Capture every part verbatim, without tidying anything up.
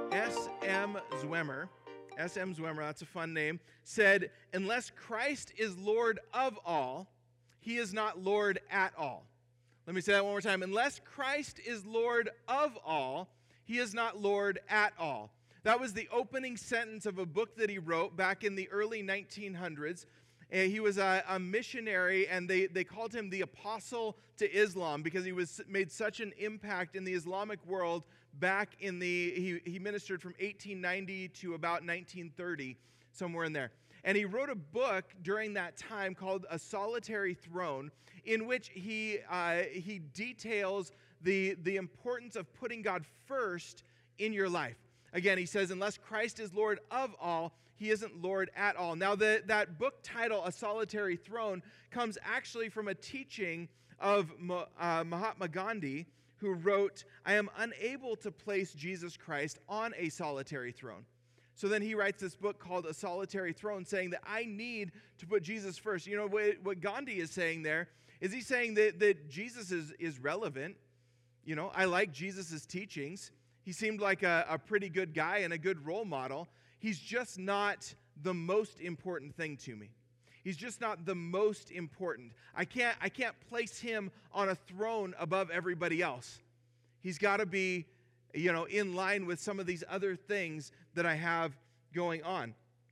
S M Zwemer, S M Zwemer, that's a fun name, said, unless Christ is Lord of all, he is not Lord at all. Let me say that one more time. Unless Christ is Lord of all, he is not Lord at all. That was the opening sentence of a book that he wrote back in the early nineteen hundreds. Uh, he was a, a missionary, and they, they called him the Apostle to Islam because he was made such an impact in the Islamic world back in the, he, he ministered from eighteen ninety to about nineteen thirty, somewhere in there. And he wrote a book during that time called A Solitary Throne, in which he uh, he details the, the importance of putting God first in your life. Again, he says, unless Christ is Lord of all, he isn't Lord at all. Now, the, that book title, A Solitary Throne, comes actually from a teaching of uh, Mahatma Gandhi, who wrote, I am unable to place Jesus Christ on a solitary throne. So then he writes this book called A Solitary Throne, saying that I need to put Jesus first. You know, what, what Gandhi is saying there is he's saying that, that Jesus is, is relevant. You know, I like Jesus' teachings. He seemed like a, a pretty good guy and a good role model. He's just not the most important thing to me. He's just not the most important. I can't, I can't place him on a throne above everybody else. He's got to be, you know, in line with some of these other things that I have going on.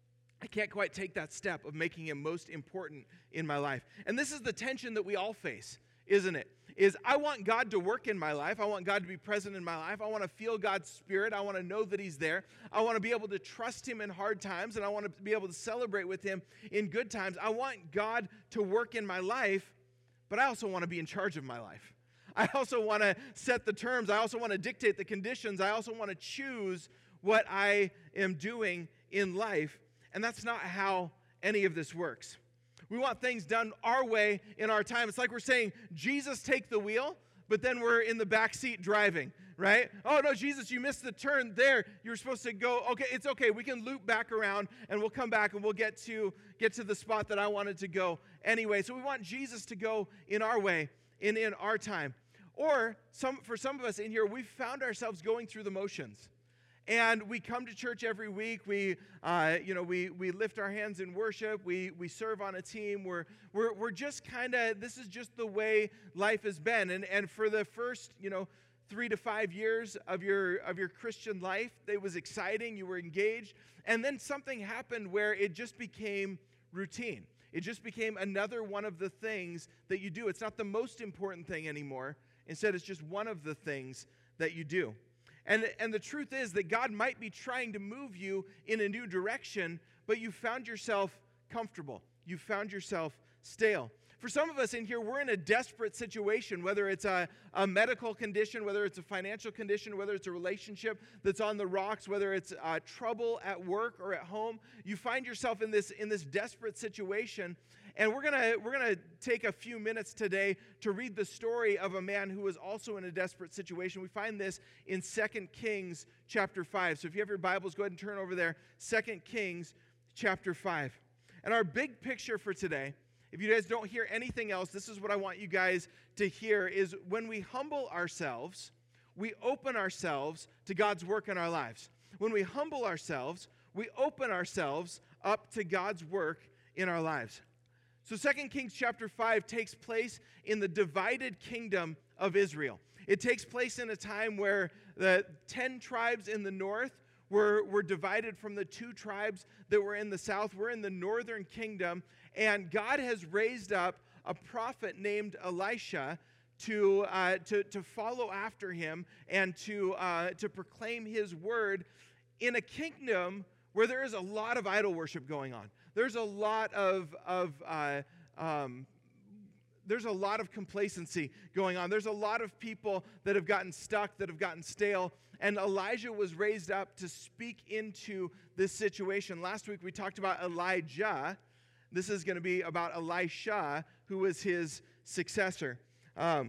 I can't quite take that step of making him most important in my life. And this is the tension that we all face, isn't it? Is I want God to work in my life. I want God to be present in my life. I want to feel God's Spirit. I want to know that he's there. I want to be able to trust him in hard times, and I want to be able to celebrate with him in good times. I want God to work in my life, but I also want to be in charge of my life. I also want to set the terms. I also want to dictate the conditions. I also want to choose what I am doing in life, and that's not how any of this works. We want things done our way in our time. It's like we're saying, Jesus, take the wheel, but then we're in the back seat driving, right? Oh, no, Jesus, you missed the turn there. You were supposed to go. Okay, it's okay. We can loop back around, and we'll come back, and we'll get to get to the spot that I wanted to go anyway. So we want Jesus to go in our way, in, in our time. Or some for some of us in here, we've found ourselves going through the motions. And we come to church every week. We, uh, you know, we we lift our hands in worship. We we serve on a team. We're we're we're just kind of. This is just the way life has been. And and for the first, you know, three to five years of your of your Christian life, it was exciting. You were engaged. And then something happened where it just became routine. It just became another one of the things that you do. It's not the most important thing anymore. Instead, it's just one of the things that you do. And, and the truth is that God might be trying to move you in a new direction, but you found yourself comfortable. You found yourself stale. For some of us in here, we're in a desperate situation, whether it's a, a medical condition, whether it's a financial condition, whether it's a relationship that's on the rocks, whether it's uh, trouble at work or at home. You find yourself in this, in this desperate situation. And we're gonna we're gonna take a few minutes today to read the story of a man who was also in a desperate situation. We find this in Second Kings chapter five. So if you have your Bibles, go ahead and turn over there. Second Kings chapter five. And our big picture for today, if you guys don't hear anything else, this is what I want you guys to hear, is when we humble ourselves, we open ourselves to God's work in our lives. When we humble ourselves, we open ourselves up to God's work in our lives. So Second Kings chapter five takes place in the divided kingdom of Israel. It takes place in a time where the ten tribes in the north were, were divided from the two tribes that were in the south. We're in the northern kingdom, and God has raised up a prophet named Elisha to, uh, to, to follow after him and to, uh, to proclaim his word in a kingdom where there is a lot of idol worship going on. There's a lot of, of uh, um, there's a lot of complacency going on. There's a lot of people that have gotten stuck, that have gotten stale. And Elijah was raised up to speak into this situation. Last week we talked about Elijah. This is going to be about Elisha, who was his successor. Um,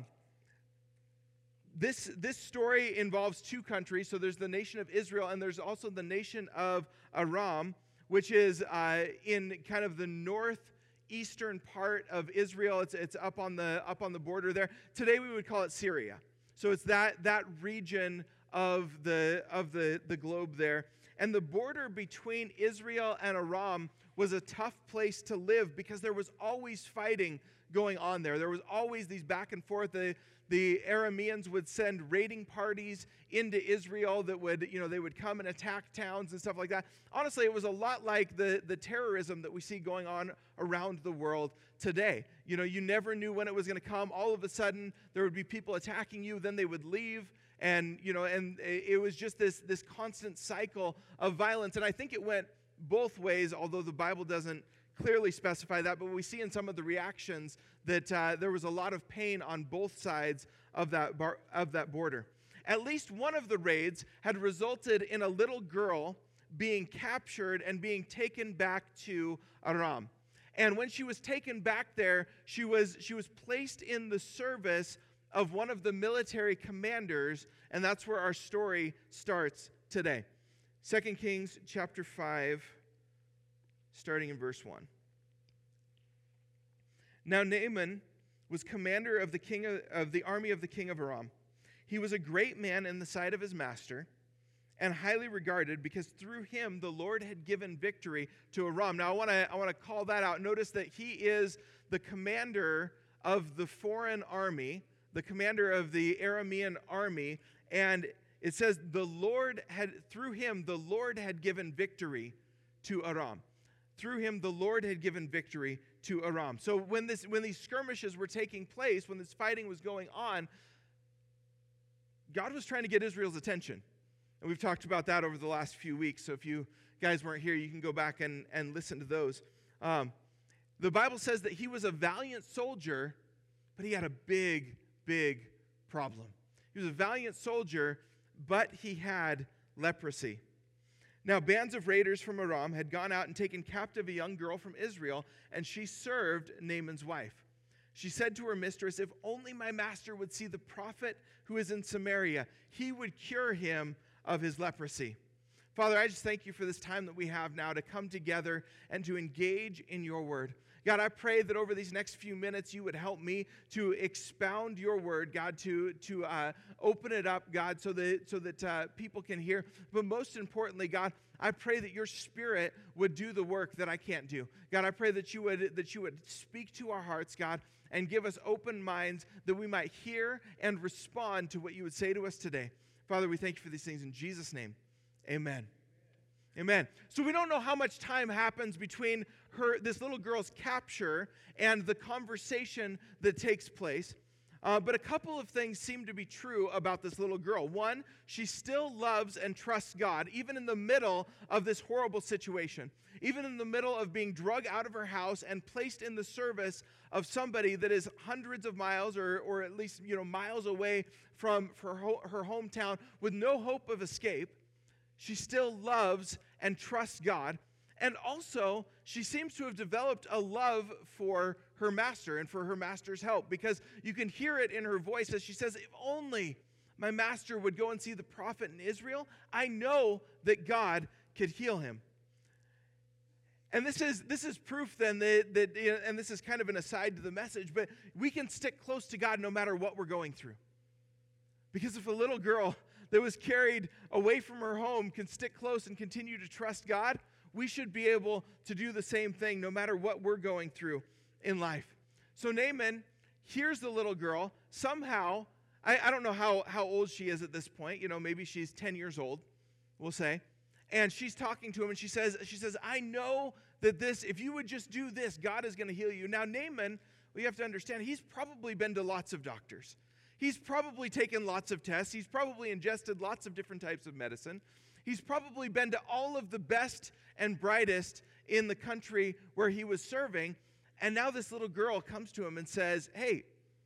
This, this story involves two countries. So there's the nation of Israel, and there's also the nation of Aram, which is uh, in kind of the northeastern part of Israel. It's, it's up on the up on the border there. Today we would call it Syria. So it's that, that region of the of the, the globe there. And the border between Israel and Aram was a tough place to live because there was always fighting going on there. There was always these back and forth. The, the Arameans would send raiding parties into Israel that would, you know, they would come and attack towns and stuff like that. Honestly, it was a lot like the, the terrorism that we see going on around the world today. You know, you never knew when it was going to come. All of a sudden, there would be people attacking you, then they would leave. And, you know, and it was just this, this constant cycle of violence. And I think it went both ways, although the Bible doesn't clearly specify that. But we see in some of the reactions that uh, there was a lot of pain on both sides of that, bar, of that border. At least one of the raids had resulted in a little girl being captured and being taken back to Aram. And when she was taken back there, she was, she was placed in the service of one of the military commanders, and that's where our story starts today. Second Kings chapter five, starting in verse one. Now Naaman was commander of the king of, of the army of the king of Aram. He was a great man in the sight of his master, and highly regarded, because through him the Lord had given victory to Aram. Now I want to I want to call that out. Notice that he is the commander of the foreign army, the commander of the Aramean army, and it says the Lord had, through him, the Lord had given victory to Aram. Through him, the Lord had given victory to Aram. So when this, when these skirmishes were taking place, when this fighting was going on, God was trying to get Israel's attention. And we've talked about that over the last few weeks. So if you guys weren't here, you can go back and, and listen to those. Um, the Bible says that he was a valiant soldier, but he had a big big problem. He was a valiant soldier, but he had leprosy. Now, bands of raiders from Aram had gone out and taken captive a young girl from Israel, and she served Naaman's wife. She said to her mistress, "If only my master would see the prophet who is in Samaria, he would cure him of his leprosy." Father, I just thank you for this time that we have now to come together and to engage in your word. God, I pray that over these next few minutes you would help me to expound your word, God, to, to uh, open it up, God, so that, so that uh, people can hear. But most importantly, God, I pray that your spirit would do the work that I can't do. God, I pray that you would, that you would speak to our hearts, God, and give us open minds that we might hear and respond to what you would say to us today. Father, we thank you for these things in Jesus' name. Amen. Amen. So we don't know how much time happens between her, this little girl's capture and the conversation that takes place. Uh, but a couple of things seem to be true about this little girl. One, she still loves and trusts God, even in the middle of this horrible situation. Even in the middle of being drug out of her house and placed in the service of somebody that is hundreds of miles or, or at least, you know, miles away from her, her hometown with no hope of escape, she still loves and trusts God. And also, she seems to have developed a love for her master and for her master's help, because you can hear it in her voice as she says, "If only my master would go and see the prophet in Israel, I know that God could heal him." And this is this is proof then that, that, and this is kind of an aside to the message, but we can stick close to God no matter what we're going through. Because if a little girl that was carried away from her home can stick close and continue to trust God, we should be able to do the same thing no matter what we're going through in life. So Naaman hears the little girl. Somehow, I, I don't know how, how old she is at this point. You know, maybe she's ten years old, we'll say. And she's talking to him, and she says, she says, "I know that this, if you would just do this, God is going to heal you." Now, Naaman, well, you have to understand, he's probably been to lots of doctors. He's probably taken lots of tests. He's probably ingested lots of different types of medicine. He's probably been to all of the best and brightest in the country where he was serving. And now this little girl comes to him and says, "Hey,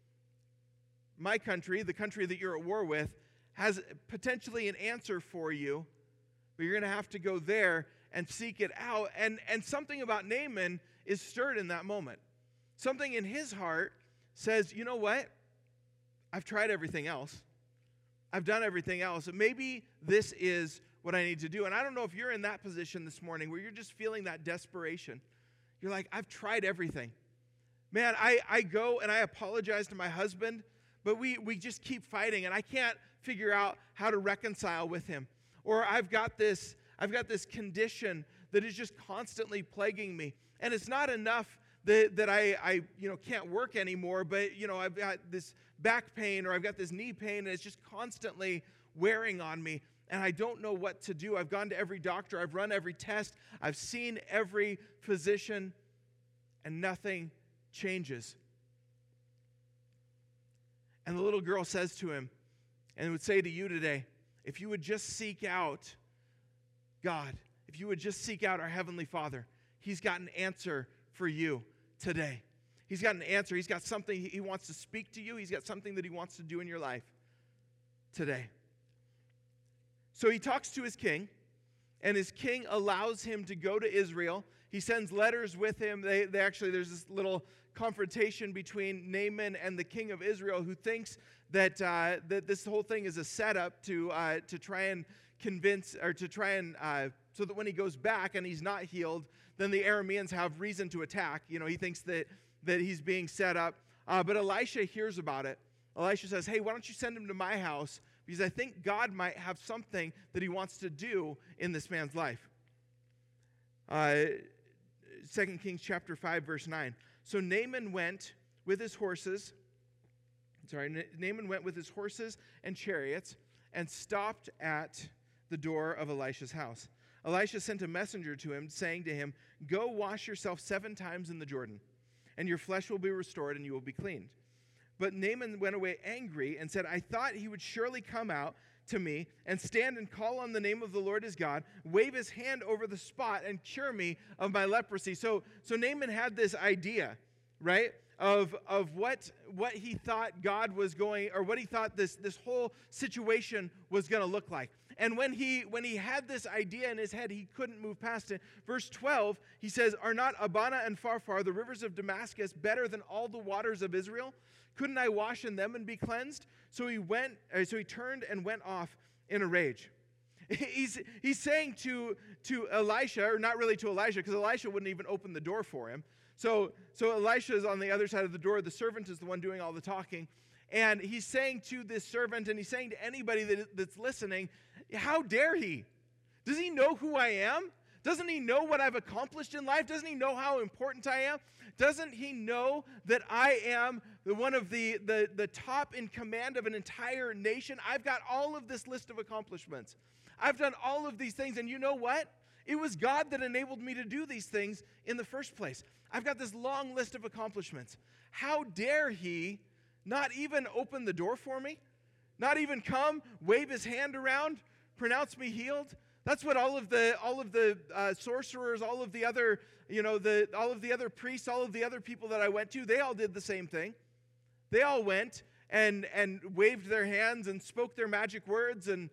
my country, the country that you're at war with, has potentially an answer for you, but you're going to have to go there and seek it out." And, and something about Naaman is stirred in that moment. Something in his heart says, "You know what? I've tried everything else. I've done everything else. Maybe this is what I need to do." And I don't know if you're in that position this morning where you're just feeling that desperation. You're like, "I've tried everything. Man, I, I go and I apologize to my husband, but we, we just keep fighting, and I can't figure out how to reconcile with him. Or I've got this, I've got this condition that is just constantly plaguing me. And it's not enough that, that I, I you know, can't work anymore, but you know, I've got this back pain or I've got this knee pain, and it's just constantly wearing on me. And I don't know what to do. I've gone to every doctor. I've run every test. I've seen every physician, and nothing changes. And the little girl says to him, and would say to you today, if you would just seek out God, if you would just seek out our Heavenly Father, He's got an answer for you today. He's got an answer. He's got something He wants to speak to you. He's got something that He wants to do in your life today. So he talks to his king, and his king allows him to go to Israel. He sends letters with him. They, they actually, there's this little confrontation between Naaman and the king of Israel, who thinks that uh, that this whole thing is a setup to uh, to try and convince, or to try and uh, so that when he goes back and he's not healed, then the Arameans have reason to attack. You know, he thinks that that he's being set up. Uh, but Elisha hears about it. Elisha says, "Hey, why don't you send him to my house? Because I think God might have something that He wants to do in this man's life." Uh, Second Kings chapter five, verse nine. So Naaman went with his horses. Sorry, Naaman went with his horses and chariots and stopped at the door of Elisha's house. Elisha sent a messenger to him, saying to him, "Go wash yourself seven times in the Jordan, and your flesh will be restored, and you will be cleaned." But Naaman went away angry and said, "I thought he would surely come out to me and stand and call on the name of the Lord his God, wave his hand over the spot, and cure me of my leprosy." So, so Naaman had this idea, right, of, of what, what he thought God was going, or what he thought this, this whole situation was going to look like. And when he, when he had this idea in his head, he couldn't move past it. Verse twelve, he says, "Are not Abana and Pharpar, the rivers of Damascus, better than all the waters of Israel? Couldn't I wash in them and be cleansed?" So he went. Uh, so he turned and went off in a rage. He's he's saying to to Elisha, or not really to Elisha, because Elisha wouldn't even open the door for him. So so Elisha is on the other side of the door. The servant is the one doing all the talking, and he's saying to this servant, and he's saying to anybody that, that's listening, "How dare he? Does he know who I am? Doesn't he know what I've accomplished in life? Doesn't he know how important I am? Doesn't he know that I am the one of the, the, the top in command of an entire nation? I've got all of this list of accomplishments. I've done all of these things, and you know what? It was God that enabled me to do these things in the first place. I've got this long list of accomplishments. How dare he not even open the door for me? Not even come, wave his hand around, pronounce me healed?" That's what all of the all of the uh, sorcerers, all of the other, you know, the all of the other priests, all of the other people that I went to, they all did the same thing. They all went and and waved their hands and spoke their magic words, and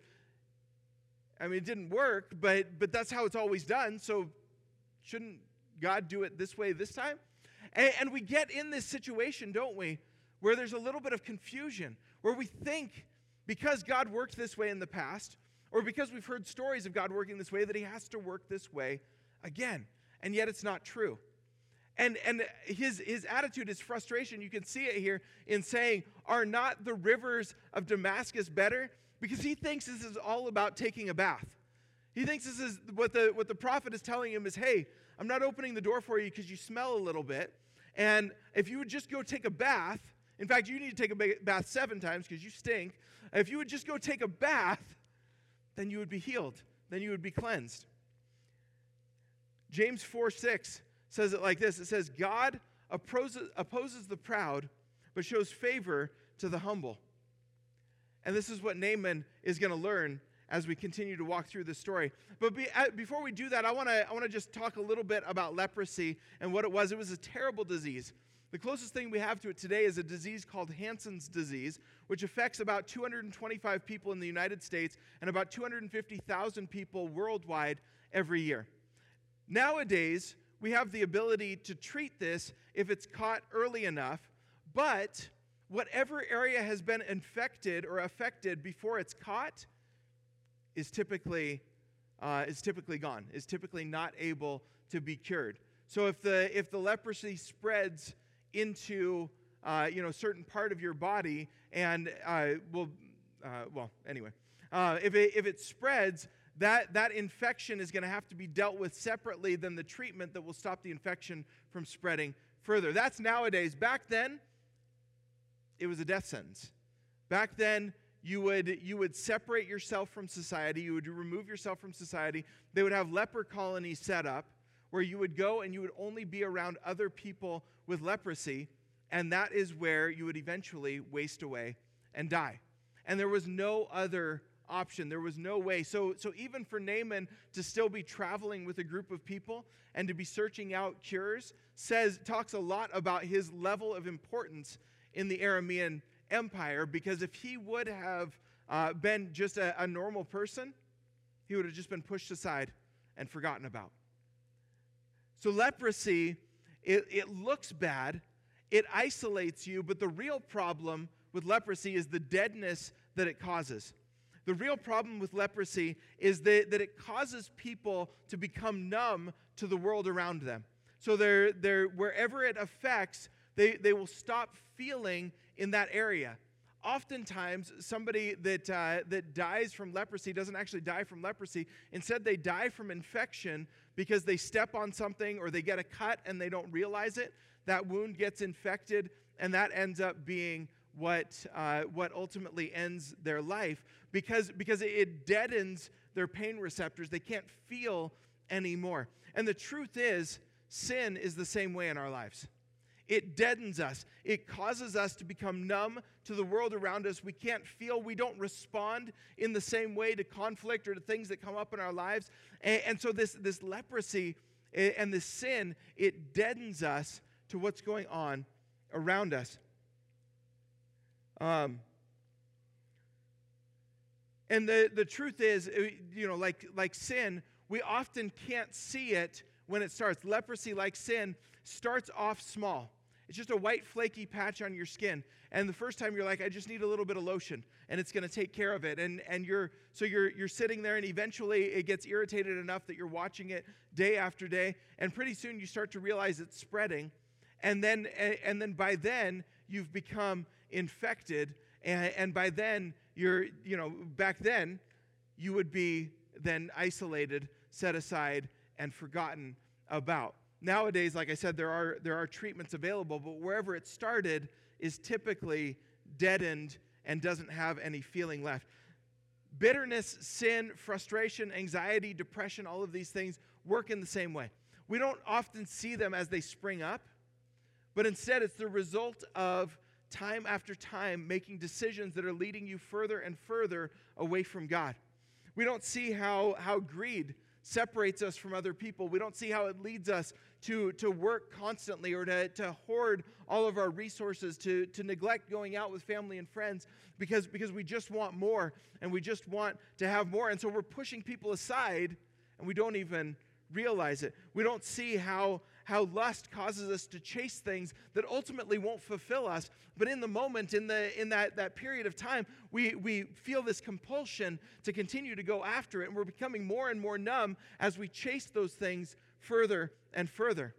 I mean, it didn't work, but but that's how it's always done. So shouldn't God do it this way this time? And, and we get in this situation, don't we, where there's a little bit of confusion, where we think because God worked this way in the past, or because we've heard stories of God working this way, that He has to work this way again. And yet it's not true. And and his, his attitude, his frustration, you can see it here in saying, "Are not the rivers of Damascus better?" Because he thinks this is all about taking a bath. He thinks this is what the, what the prophet is telling him is, "Hey, I'm not opening the door for you because you smell a little bit. And if you would just go take a bath," in fact, you need to take a bath seven times because you stink. "If you would just go take a bath, then you would be healed. Then you would be cleansed." James four six says it like this. It says, "God opposes, opposes the proud, but shows favor to the humble." And this is what Naaman is going to learn as we continue to walk through this story. But be, uh, before we do that, I want to I want to just talk a little bit about leprosy and what it was. It was a terrible disease. The closest thing we have to it today is a disease called Hansen's disease, which affects about two hundred twenty-five people in the United States and about two hundred fifty thousand people worldwide every year. Nowadays, we have the ability to treat this if it's caught early enough, but whatever area has been infected or affected before it's caught is typically uh, is typically gone, is typically not able to be cured. So if the if the leprosy spreads into uh, you know, certain part of your body, and uh, will, uh, well, anyway, uh, if it if it spreads, that that infection is going to have to be dealt with separately than the treatment that will stop the infection from spreading further. That's nowadays. Back then, it was a death sentence. Back then, you would you would separate yourself from society. You would remove yourself from society. They would have leper colonies set up where you would go and you would only be around other people with leprosy, and that is where you would eventually waste away and die. And there was no other option. There was no way. So, so even for Naaman to still be traveling with a group of people and to be searching out cures says talks a lot about his level of importance in the Aramean Empire, because if he would have uh, been just a, a normal person, he would have just been pushed aside and forgotten about. So leprosy, it, it looks bad, it isolates you, but the real problem with leprosy is the deadness that it causes. The real problem with leprosy is that, that it causes people to become numb to the world around them. So they're, they're, wherever it affects, they, they will stop feeling in that area. Oftentimes, somebody that uh, that dies from leprosy doesn't actually die from leprosy. Instead, they die from infection because they step on something or they get a cut and they don't realize it. That wound gets infected, and that ends up being what uh, what ultimately ends their life because, because it deadens their pain receptors. They can't feel anymore. And the truth is, sin is the same way in our lives. It deadens us. It causes us to become numb to the world around us. We can't feel. We don't respond in the same way to conflict or to things that come up in our lives. And, and so this, this leprosy and this sin, it deadens us to what's going on around us. Um, and the, the truth is, you know, like, like sin, we often can't see it when it starts. Leprosy, like sin, starts off small. It's just a white flaky patch on your skin. And the first time you're like, I just need a little bit of lotion, and it's going to take care of it. And and you're so you're you're sitting there, and eventually it gets irritated enough that you're watching it day after day, and pretty soon you start to realize it's spreading. And then and, and then by then you've become infected, and, and by then you're, you know, back then you would be then isolated, set aside, and forgotten about. Nowadays, like I said, there are there are treatments available, but wherever it started is typically deadened and doesn't have any feeling left. Bitterness, sin, frustration, anxiety, depression, all of these things work in the same way. We don't often see them as they spring up, but instead it's the result of time after time making decisions that are leading you further and further away from God. We don't see how, how greed separates us from other people. We don't see how it leads us to, to work constantly or to, to hoard all of our resources, to, to neglect going out with family and friends because, because we just want more and we just want to have more. And so we're pushing people aside and we don't even realize it. We don't see how, how lust causes us to chase things that ultimately won't fulfill us. But in the moment, in the in that, that period of time, we, we feel this compulsion to continue to go after it. And we're becoming more and more numb as we chase those things further and further.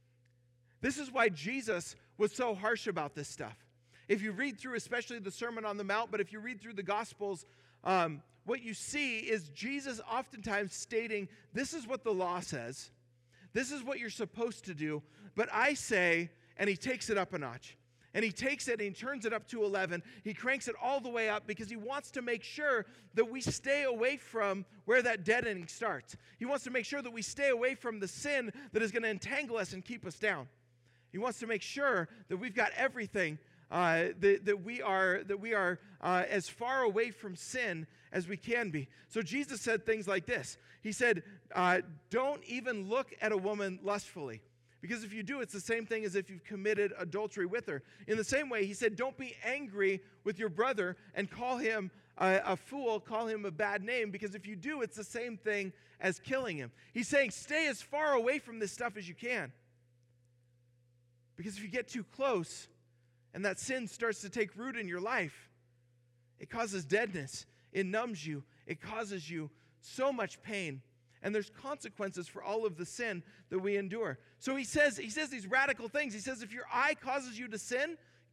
This is why Jesus was so harsh about this stuff. If you read through, especially the Sermon on the Mount, but if you read through the Gospels, um, what you see is Jesus oftentimes stating, this is what the law says. This is what you're supposed to do. But I say, and he takes it up a notch. And he takes it and he turns it up to eleven. He cranks it all the way up because he wants to make sure that we stay away from where that deadening starts. He wants to make sure that we stay away from the sin that is going to entangle us and keep us down. He wants to make sure that we've got everything, uh, that, that we are, that we are uh, as far away from sin as we can be. So Jesus said things like this. He said, uh, don't even look at a woman lustfully. Because if you do, it's the same thing as if you've committed adultery with her. In the same way, he said, don't be angry with your brother and call him a, a fool, call him a bad name, because if you do, it's the same thing as killing him. He's saying, stay as far away from this stuff as you can. Because if you get too close and that sin starts to take root in your life, it causes deadness. It numbs you. It causes you so much pain. And there's consequences for all of the sin that we endure. So he says, he says these radical things. He says, if your eye causes you to sin,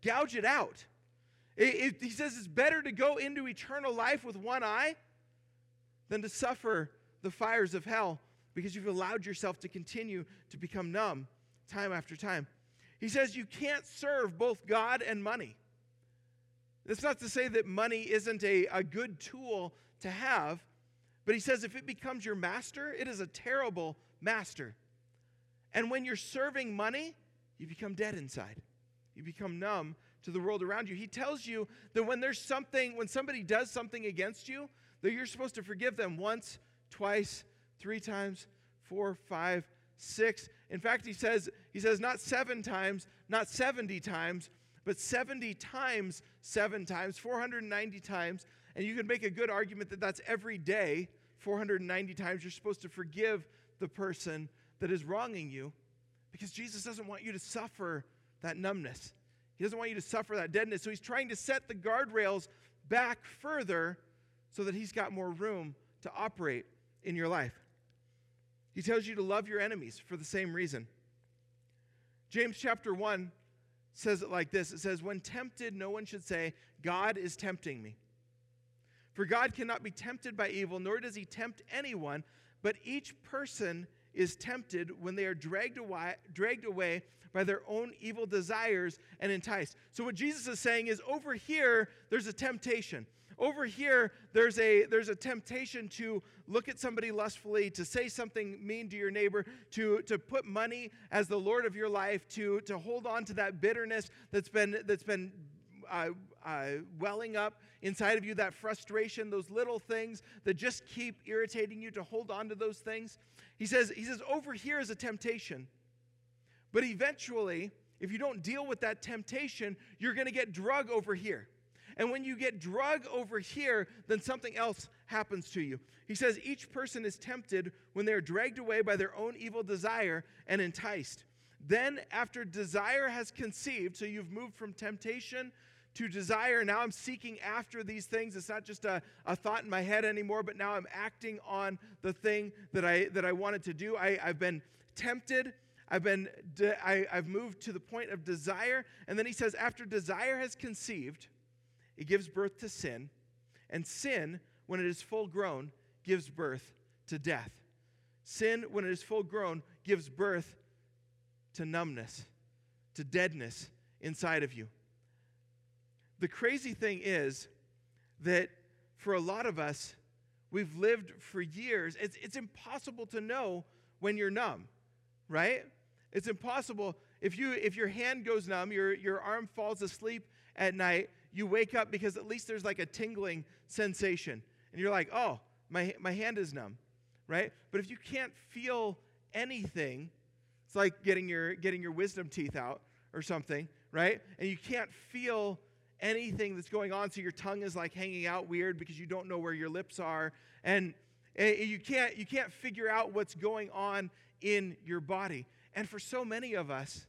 gouge it out. It, it, he says it's better to go into eternal life with one eye than to suffer the fires of hell because you've allowed yourself to continue to become numb time after time. He says you can't serve both God and money. That's not to say that money isn't a, a good tool to have, but he says if it becomes your master, it is a terrible master. And when you're serving money, you become dead inside. You become numb to the world around you. He tells you that when there's something, when somebody does something against you, that you're supposed to forgive them once, twice, three times, four, five, six. In fact, he says, he says not seven times, not seventy times, but seventy times seven times, four hundred ninety times. And you can make a good argument that that's every day, four hundred ninety times. You're supposed to forgive the person that is wronging you because Jesus doesn't want you to suffer that numbness. He doesn't want you to suffer that deadness. So he's trying to set the guardrails back further so that he's got more room to operate in your life. He tells you to love your enemies for the same reason. James chapter one says it like this. It says, when tempted, no one should say, God is tempting me. For God cannot be tempted by evil, nor does he tempt anyone, but each person is tempted when they are dragged away, dragged away by their own evil desires and enticed. So what Jesus is saying is over here, there's a temptation. Over here, there's a, there's a temptation to look at somebody lustfully, to say something mean to your neighbor, to, to put money as the Lord of your life, to, to hold on to that bitterness that's been, that's been uh, uh, welling up inside of you, that frustration, those little things that just keep irritating you, to hold on to those things. He says, he says, over here is a temptation. But eventually, if you don't deal with that temptation, you're going to get drug over here. And when you get drug over here, then something else happens to you. He says each person is tempted when they are dragged away by their own evil desire and enticed. Then after desire has conceived, so you've moved from temptation to desire, now I'm seeking after these things. It's not just a, a thought in my head anymore, but now I'm acting on the thing that I that I wanted to do. I, I've been tempted. I've been de- I, I've moved to the point of desire. And then he says after desire has conceived, it gives birth to sin, and sin, when it is full grown, gives birth to death. Sin, when it is full grown, gives birth to numbness, to deadness inside of you. The crazy thing is that for a lot of us, we've lived for years. It's, it's impossible to know when you're numb, right? It's impossible. If you if your hand goes numb, your, your arm falls asleep at night, you wake up because at least there's like a tingling sensation. And you're like, oh, my, my hand is numb, right? But if you can't feel anything, it's like getting your getting your wisdom teeth out or something, right? And you can't feel anything that's going on, so your tongue is like hanging out weird because you don't know where your lips are. And you can't you can't figure out what's going on in your body. And for so many of us,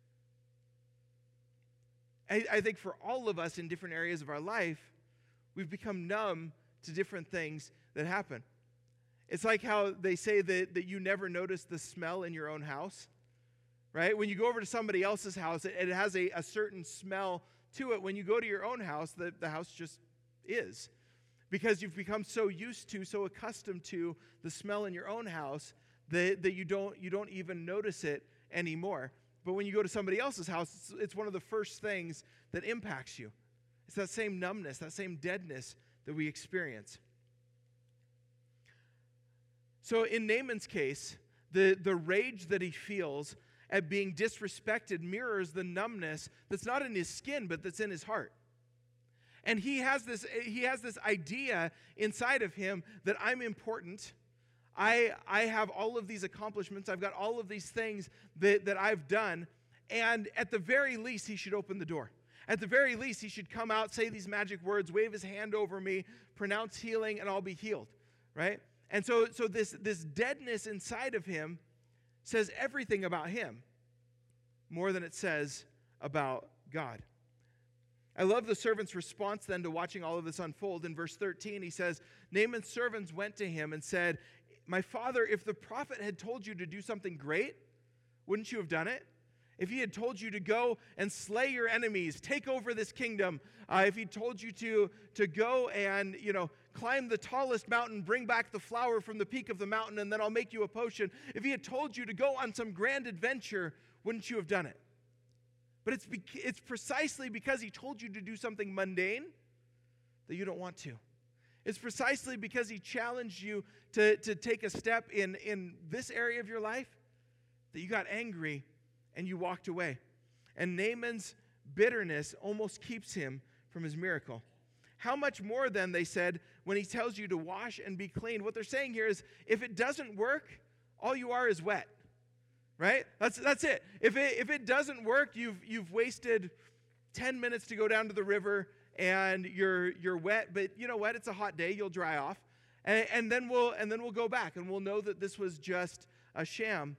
I, I think for all of us in different areas of our life, we've become numb to different things that happen. It's like how they say that, that you never notice the smell in your own house, right? When you go over to somebody else's house, it, it has a, a certain smell to it. When you go to your own house, the, the house just is. Because you've become so used to, so accustomed to the smell in your own house that, that you don't you don't even notice it anymore. But when you go to somebody else's house, it's, it's one of the first things that impacts you. It's that same numbness, that same deadness that we experience. So in Naaman's case, the, the rage that he feels at being disrespected mirrors the numbness that's not in his skin, but that's in his heart. And he has this, he has this idea inside of him that I'm important. I, I have all of these accomplishments. I've got all of these things that, that I've done. And at the very least, he should open the door. At the very least, he should come out, say these magic words, wave his hand over me, pronounce healing, and I'll be healed, right? And so, so this, this deadness inside of him says everything about him more than it says about God. I love the servant's response then to watching all of this unfold. In verse thirteen, he says, Naaman's servants went to him and said, my father, if the prophet had told you to do something great, wouldn't you have done it? if he had told you to go and slay your enemies, take over this kingdom, uh, if he told you to, to go and, you know, climb the tallest mountain, bring back the flower from the peak of the mountain, and then I'll make you a potion. If he had told you to go on some grand adventure, wouldn't you have done it? But it's, bec- it's precisely because he told you to do something mundane that you don't want to. It's precisely because he challenged you to, to take a step in, in this area of your life that you got angry and you walked away. And Naaman's bitterness almost keeps him from his miracle. How much more then, they said, when he tells you to wash and be clean? What they're saying here is, if it doesn't work, all you are is wet, right? That's that's it. If it if it doesn't work, you've you've wasted ten minutes to go down to the river and you're you're wet. But you know what? It's a hot day. You'll dry off, and, and then we'll and then we'll go back and we'll know that this was just a sham.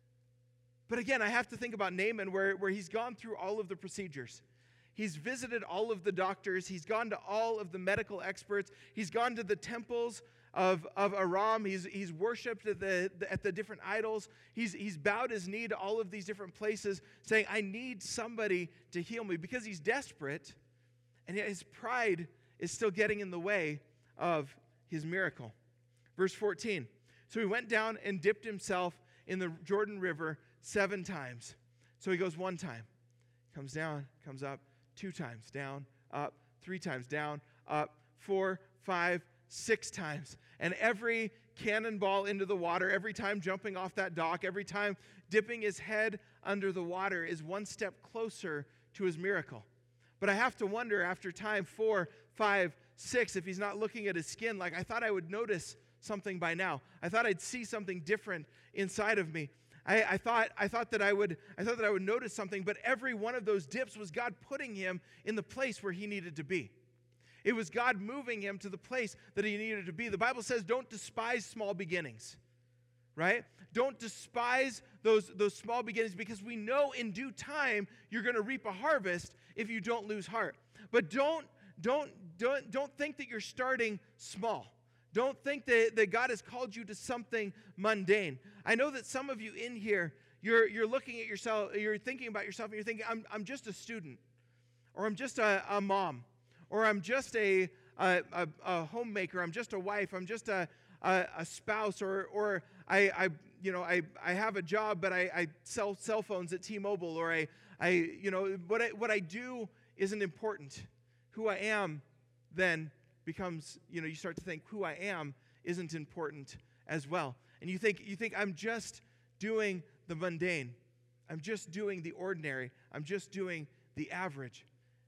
But again, I have to think about Naaman, where, where he's gone through all of the procedures. He's visited all of the doctors. He's gone to all of the medical experts. He's gone to the temples of, of Aram. He's, he's worshipped at the, the, at the different idols. He's, he's bowed his knee to all of these different places, saying, I need somebody to heal me, because he's desperate, and yet his pride is still getting in the way of his miracle. Verse fourteen, so he went down and dipped himself in the Jordan River seven times. So he goes one time, comes down, comes up, two times, down, up, three times, down, up, four, five, six times. And every cannonball into the water, every time jumping off that dock, every time dipping his head under the water is one step closer to his miracle. But I have to wonder, after time four, five, six, if he's not looking at his skin, like, I thought I would notice something by now. I thought I'd see something different inside of me. I, I thought I thought that I would I thought that I would notice something, but every one of those dips was God putting him in the place where he needed to be. It was God moving him to the place that he needed to be. The Bible says, don't despise small beginnings, right? Don't despise those, those small beginnings, because we know in due time you're going to reap a harvest if you don't lose heart. But don't don't don't don't think that you're starting small. Don't think that, that God has called you to something mundane. I know that some of you in here, you're you're looking at yourself, you're thinking about yourself, and you're thinking, I'm I'm just a student, or I'm just a, a mom, or I'm just a, a, a, a homemaker, I'm just a wife, I'm just a, a, a spouse, or or I, I you know I, I have a job, but I, I sell cell phones at T-Mobile, or I I you know what I what I do isn't important. Who I am then becomes, you know, you start to think who I am isn't important as well. And you think you think I'm just doing the mundane. I'm just doing the ordinary. I'm just doing the average.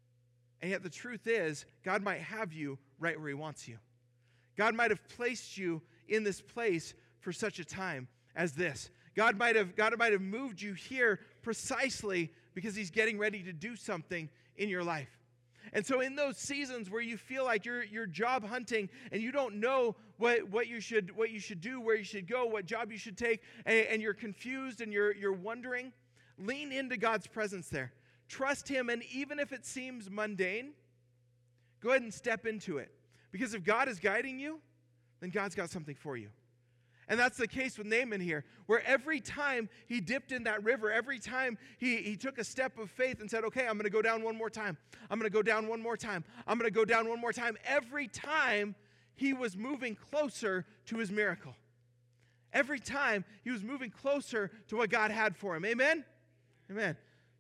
And yet the truth is, God might have you right where he wants you. God might have placed you in this place for such a time as this. God might have God might have moved you here precisely because he's getting ready to do something in your life. And so in those seasons where you feel like you're you're job hunting and you don't know what, what you should what you should do, where you should go, what job you should take, and, and you're confused and you're you're wondering, lean into God's presence there. Trust him, and even if it seems mundane, go ahead and step into it. Because if God is guiding you, then God's got something for you. And that's the case with Naaman here, where every time he dipped in that river, every time he, he took a step of faith and said, okay, I'm going to go down one more time. I'm going to go down one more time. I'm going to go down one more time. Every time he was moving closer to his miracle. Every time he was moving closer to what God had for him. Amen? Amen.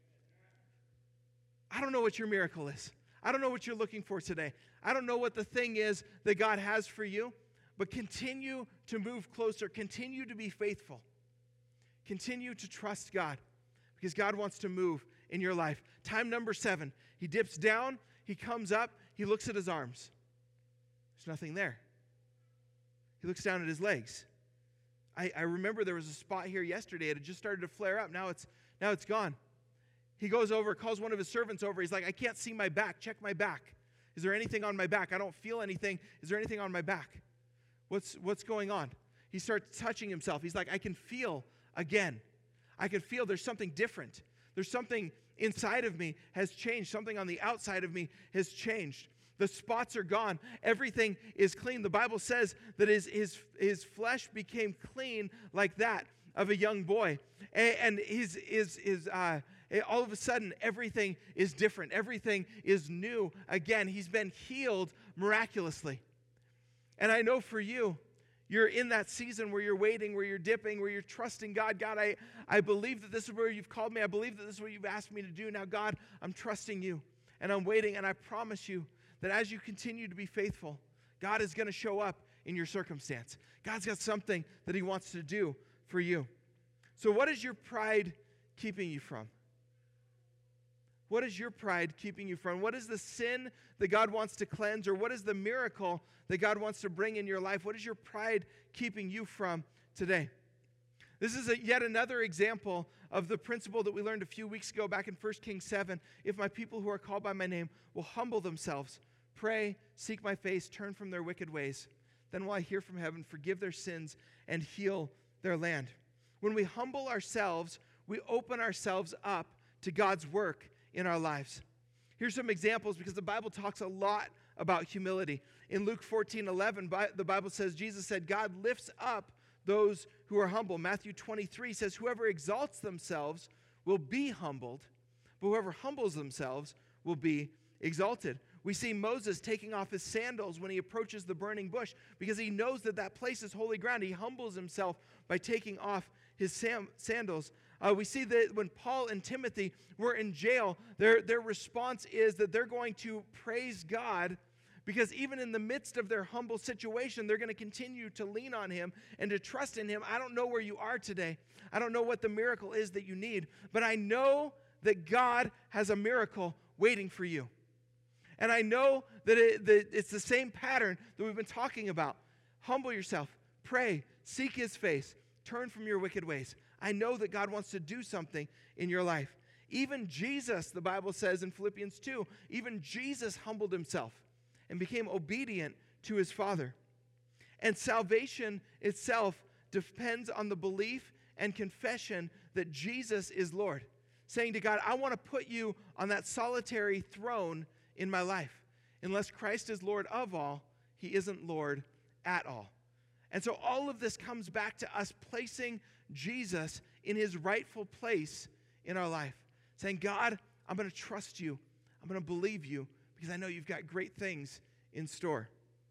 I don't know what your miracle is. I don't know what you're looking for today. I don't know what the thing is that God has for you. But continue to move closer. Continue to be faithful. Continue to trust God, because God wants to move in your life. Time number seven. He dips down. He comes up. He looks at his arms. There's nothing there. He looks down at his legs. I, I remember there was a spot here yesterday. It had just started to flare up. Now it's, now it's gone. He goes over, calls one of his servants over. He's like, I can't see my back. Check my back. Is there anything on my back? I don't feel anything. Is there anything on my back? What's what's going on? He starts touching himself. He's like, I can feel again. I can feel there's something different. There's something inside of me has changed. Something on the outside of me has changed. The spots are gone. Everything is clean. The Bible says that his his, his flesh became clean like that of a young boy. And, and his his his uh, it, all of a sudden, everything is different. Everything is new. Again, he's been healed miraculously. And I know for you, you're in that season where you're waiting, where you're dipping, where you're trusting God. God, I, I believe that this is where you've called me. I believe that this is what you've asked me to do. Now, God, I'm trusting you, and I'm waiting, and I promise you that as you continue to be faithful, God is going to show up in your circumstance. God's got something that he wants to do for you. So what is your pride keeping you from? What is your pride keeping you from? What is the sin that God wants to cleanse, or what is the miracle that God wants to bring in your life? What is your pride keeping you from today? This is a, yet another example of the principle that we learned a few weeks ago back in First Kings seven. If my people who are called by my name will humble themselves, pray, seek my face, turn from their wicked ways, then will I hear from heaven, forgive their sins, and heal their land. When we humble ourselves, we open ourselves up to God's work in our lives. Here's some examples, because the Bible talks a lot about humility. In Luke fourteen eleven, the Bible says, Jesus said, God lifts up those who are humble. Matthew twenty-three says, whoever exalts themselves will be humbled, but whoever humbles themselves will be exalted. We see Moses taking off his sandals when he approaches the burning bush because he knows that that place is holy ground. He humbles himself by taking off his sam- sandals. Uh, we see that when Paul and Timothy were in jail, their, their response is that they're going to praise God, because even in the midst of their humble situation, they're going to continue to lean on him and to trust in him. I don't know where you are today. I don't know what the miracle is that you need, but I know that God has a miracle waiting for you. And I know that, it, that it's the same pattern that we've been talking about. Humble yourself, pray, seek his face, turn from your wicked ways. I know that God wants to do something in your life. Even Jesus, the Bible says in Philippians two, even Jesus humbled himself and became obedient to his Father. And salvation itself depends on the belief and confession that Jesus is Lord. Saying to God, I want to put you on that solitary throne in my life. Unless Christ is Lord of all, he isn't Lord at all. And so all of this comes back to us placing Jesus in his rightful place in our life. Saying, God, I'm going to trust you. I'm going to believe you because I know you've got great things in store.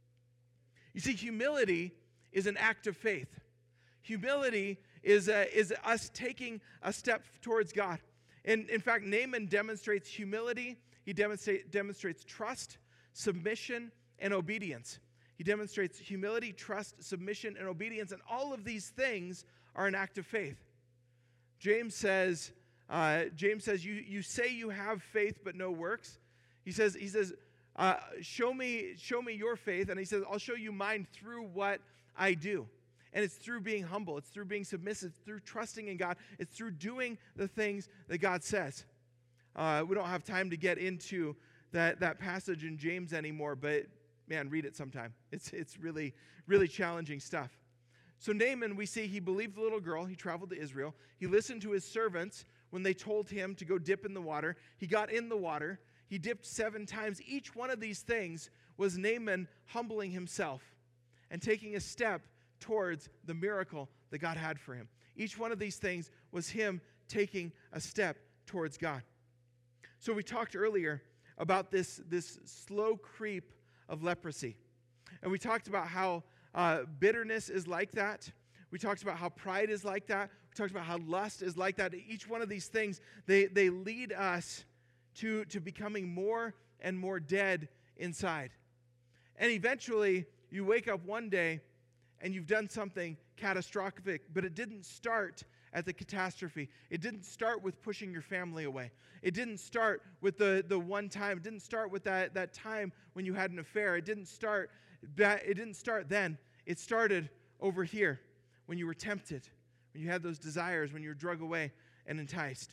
You see, humility is an act of faith. Humility is, uh, is us taking a step towards God. And in fact, Naaman demonstrates humility. He demonstrate, demonstrates trust, submission, and obedience. He demonstrates humility, trust, submission, and obedience. And all of these things are an act of faith. James says, uh, James says, you, you say you have faith but no works. He says, he says, uh, show me, show me your faith. And he says, I'll show you mine through what I do. And it's through being humble. It's through being submissive. It's through trusting in God. It's through doing the things that God says. Uh, we don't have time to get into that, that passage in James anymore, but man, read it sometime. It's, it's really, really challenging stuff. So Naaman, we see he believed the little girl. He traveled to Israel. He listened to his servants when they told him to go dip in the water. He got in the water. He dipped seven times. Each one of these things was Naaman humbling himself and taking a step towards the miracle that God had for him. Each one of these things was him taking a step towards God. So we talked earlier about this, this slow creep of leprosy. And we talked about how uh, bitterness is like that. We talked about how pride is like that. We talked about how lust is like that. Each one of these things, they, they lead us to, to becoming more and more dead inside. And eventually, you wake up one day and you've done something catastrophic, but it didn't start at the catastrophe. It didn't start with pushing your family away. It didn't start with the, the one time. It didn't start with that, that time when you had an affair. It didn't start that, it didn't start then. It started over here when you were tempted, when you had those desires, when you were drug away and enticed.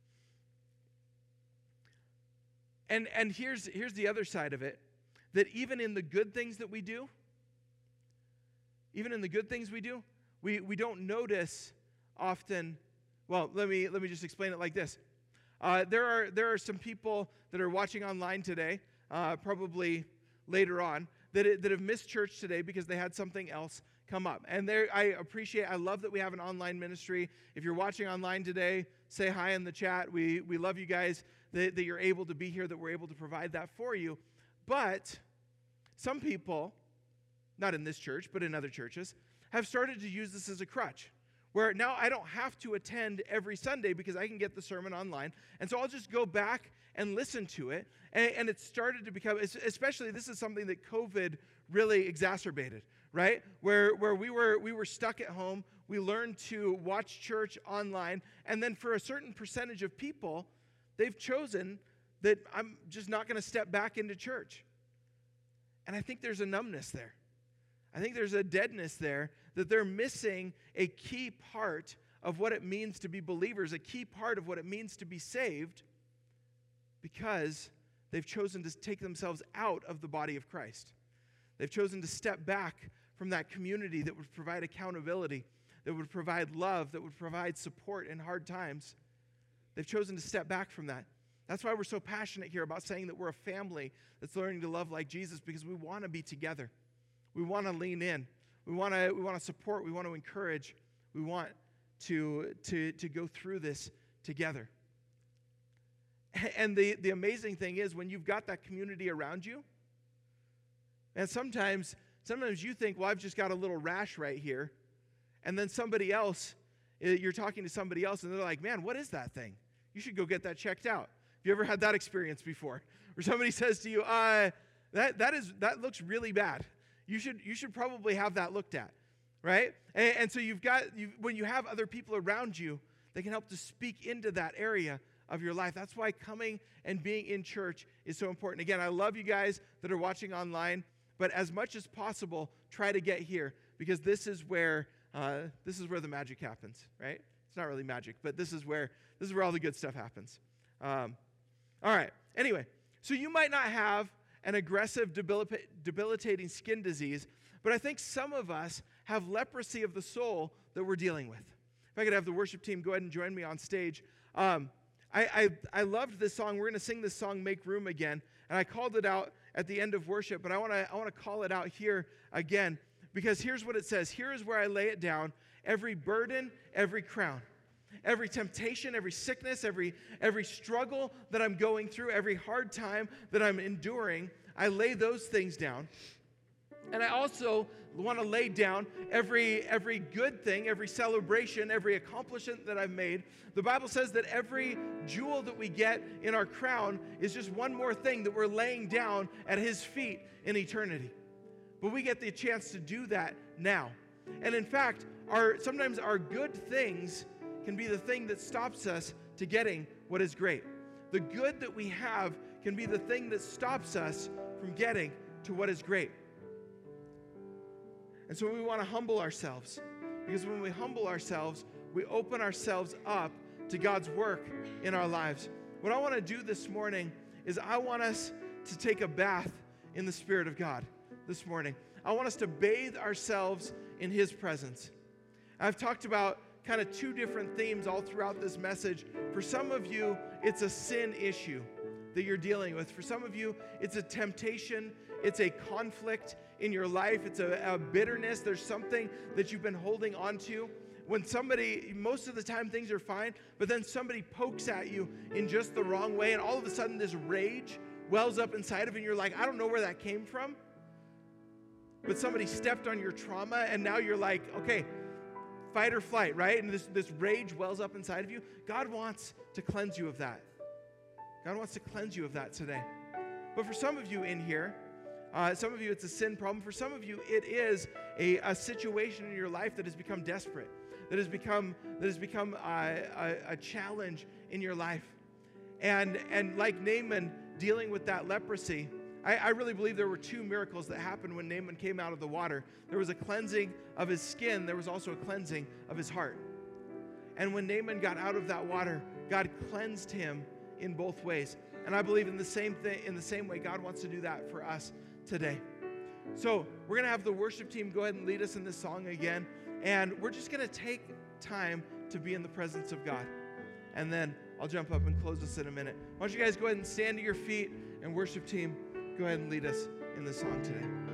And, and here's, here's the other side of it, that even in the good things that we do, even in the good things we do, we, we don't notice often. Well, let me let me just explain it like this. Uh, there are there are some people that are watching online today, uh, probably later on, that, that have missed church today because they had something else come up. And there, I appreciate, I love that we have an online ministry. If you're watching online today, say hi in the chat. We we love you guys that, that you're able to be here, that we're able to provide that for you. But some people, not in this church, but in other churches, have started to use this as a crutch, where now I don't have to attend every Sunday because I can get the sermon online. And so I'll just go back and listen to it. And, and it started to become, especially this is something that COVID really exacerbated, right? Where where we were we were stuck at home. We learned to watch church online. And then for a certain percentage of people, they've chosen that I'm just not going to step back into church. And I think there's a numbness there. I think there's a deadness there, that they're missing a key part of what it means to be believers, a key part of what it means to be saved, because they've chosen to take themselves out of the body of Christ. They've chosen to step back from that community that would provide accountability, that would provide love, that would provide support in hard times. They've chosen to step back from that. That's why we're so passionate here about saying that we're a family that's learning to love like Jesus, because we want to be together. We want to lean in. We want to we want to support. We want to encourage. We want to, to, to go through this together. And the, the amazing thing is, when you've got that community around you, and sometimes, sometimes you think, well, I've just got a little rash right here. And then somebody else, you're talking to somebody else, and they're like, man, what is that thing? You should go get that checked out. Have you ever had that experience before? Where somebody says to you, uh, that that is that looks really bad. You should you should probably have that looked at, right? And, and so you've got, you, when you have other people around you, they can help to speak into that area of your life. That's why coming and being in church is so important. Again, I love you guys that are watching online. But as much as possible, try to get here, because this is where uh, this is where the magic happens, right? It's not really magic, but this is where this is where all the good stuff happens. Um, all right. Anyway, so you might not have an aggressive, debilita- debilitating skin disease, but I think some of us have leprosy of the soul that we're dealing with. If I could have the worship team go ahead and join me on stage. Um, I, I I loved this song. We're going to sing this song, "Make Room," again, and I called it out at the end of worship, but I want to I want to call it out here again, because here's what it says. Here is where I lay it down: every burden, every crown, every temptation, every sickness, every every struggle that I'm going through, every hard time that I'm enduring, I lay those things down. And I also want to lay down every every good thing, every celebration, every accomplishment that I've made. The Bible says that every jewel that we get in our crown is just one more thing that we're laying down at His feet in eternity. But we get the chance to do that now. And in fact, our sometimes our good things can be the thing that stops us to getting what is great. The good that we have can be the thing that stops us from getting to what is great. And so we want to humble ourselves, because when we humble ourselves, we open ourselves up to God's work in our lives. What I want to do this morning is I want us to take a bath in the Spirit of God this morning. I want us to bathe ourselves in His presence. I've talked about kind of two different themes all throughout this message. For some of you, it's a sin issue that you're dealing with. For some of you, it's a temptation, it's a conflict in your life, it's a, a bitterness. There's something that you've been holding on to. When somebody, most of the time things are fine, but then somebody pokes at you in just the wrong way, and all of a sudden this rage wells up inside of you, and you're like, I don't know where that came from. But somebody stepped on your trauma, and now you're like, okay, fight or flight, right? And this, this rage wells up inside of you. God wants to cleanse you of that. God wants to cleanse you of that today. But for some of you in here, uh, some of you it's a sin problem. For some of you, it is a, a situation in your life that has become desperate, that has become that has become a, a, a challenge in your life. And and like Naaman dealing with that leprosy, I, I really believe there were two miracles that happened when Naaman came out of the water. There was a cleansing of his skin. There was also a cleansing of his heart. And when Naaman got out of that water, God cleansed him in both ways. And I believe in the same thing, in the same way, God wants to do that for us today. So we're going to have the worship team go ahead and lead us in this song again. And we're just going to take time to be in the presence of God. And then I'll jump up and close this in a minute. Why don't you guys go ahead and stand to your feet, and worship team, go ahead and lead us in this song today.